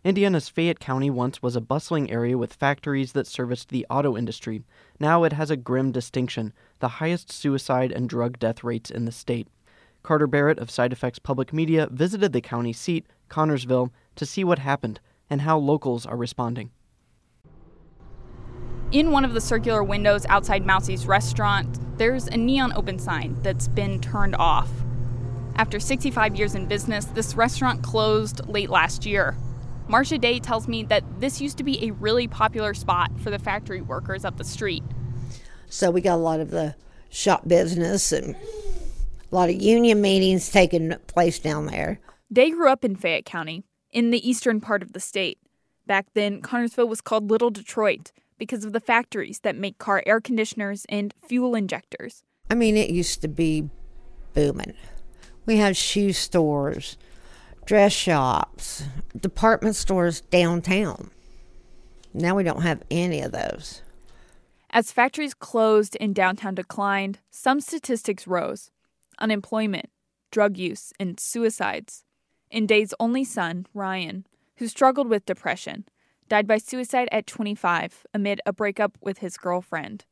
Indiana's Fayette County once was a bustling area with factories that serviced the auto industry. Now it has a grim distinction, the highest suicide and drug death rates in the state. Carter Barrett of Side Effects Public Media visited the county seat, Connersville, to see what happened and how locals are responding. In one of the circular windows outside Mousie's restaurant, there's a neon open sign that's been turned off. After 65 years in business, this restaurant closed late last year. Marcia Day tells me that this used to be a really popular spot for the factory workers up the street. So we got a lot of the shop business and a lot of union meetings taking place down there. Day grew up in Fayette County, in the eastern part of the state. Back then, Connersville was called Little Detroit because of the factories that make car air conditioners and fuel injectors. I mean, it used to be booming. We had shoe stores, dress shops, department stores downtown. Now we don't have any of those. As factories closed and downtown declined, some statistics rose. Unemployment, drug use, and suicides. And Day's only son, Ryan, who struggled with depression, died by suicide at 25 amid a breakup with his girlfriend.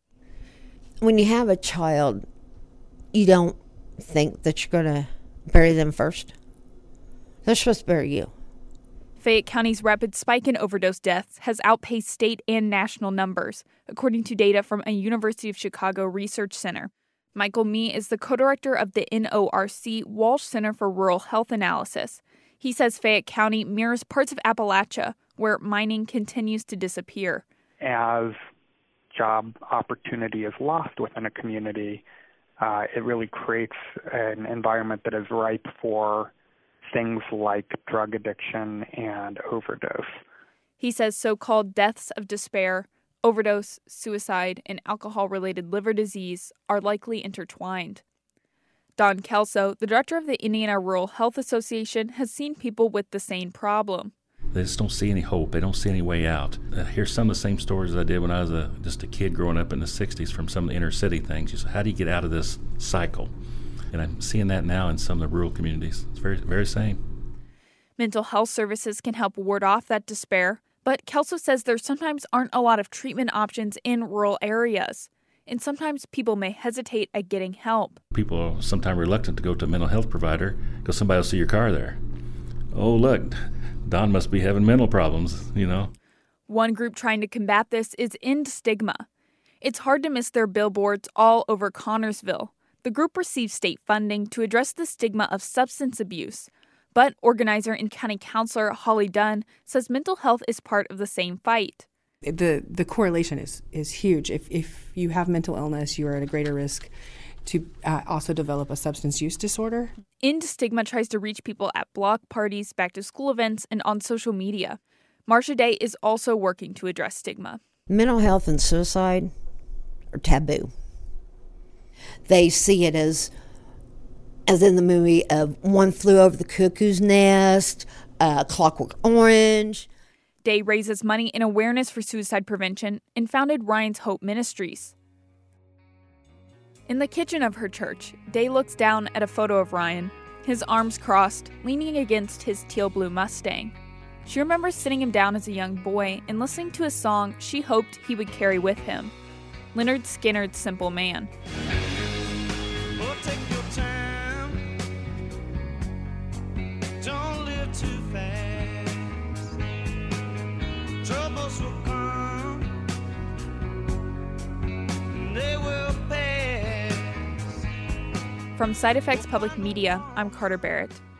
When you have a child, you don't think that you're going to bury them first. They're supposed to bury you. Fayette County's rapid spike in overdose deaths has outpaced state and national numbers, according to data from a University of Chicago research center. Michael Mee is the co-director of the NORC Walsh Center for Rural Health Analysis. He says Fayette County mirrors parts of Appalachia, where mining continues to disappear. As job opportunity is lost within a community, it really creates an environment that is ripe for things like drug addiction and overdose. He says so-called deaths of despair, overdose, suicide, and alcohol-related liver disease are likely intertwined. Don Kelso, the director of the Indiana Rural Health Association, has seen people with the same problem. They just don't see any hope. They don't see any way out. I hear some of the same stories that I did when I was just a kid growing up in the 60s from some of the inner city things. Just how do you get out of this cycle? And I'm seeing that now in some of the rural communities. It's very, very same. Mental health services can help ward off that despair, but Kelso says there sometimes aren't a lot of treatment options in rural areas. And sometimes people may hesitate at getting help. People are sometimes reluctant to go to a mental health provider because somebody will see your car there. Oh, look, Don must be having mental problems, you know. One group trying to combat this is End Stigma. It's hard to miss their billboards all over Connersville. The group receives state funding to address the stigma of substance abuse. But organizer and county councilor Holly Dunn says mental health is part of the same fight. The correlation is huge. If you have mental illness, you are at a greater risk to also develop a substance use disorder. End Stigma tries to reach people at block parties, back-to-school events, and on social media. Marcia Day is also working to address stigma. Mental health and suicide are taboo. They see it as in the movie of One Flew Over the Cuckoo's Nest, Clockwork Orange. Day raises money in awareness for suicide prevention and founded Ryan's Hope Ministries. In the kitchen of her church, Day looks down at a photo of Ryan, his arms crossed, leaning against his teal-blue Mustang. She remembers sitting him down as a young boy and listening to a song she hoped he would carry with him, Lynyrd Skynyrd's Simple Man. Oh, take your time. Don't live too fast. Troubles will come. They will pass. From Side Effects Public Media, I'm Carter Barrett.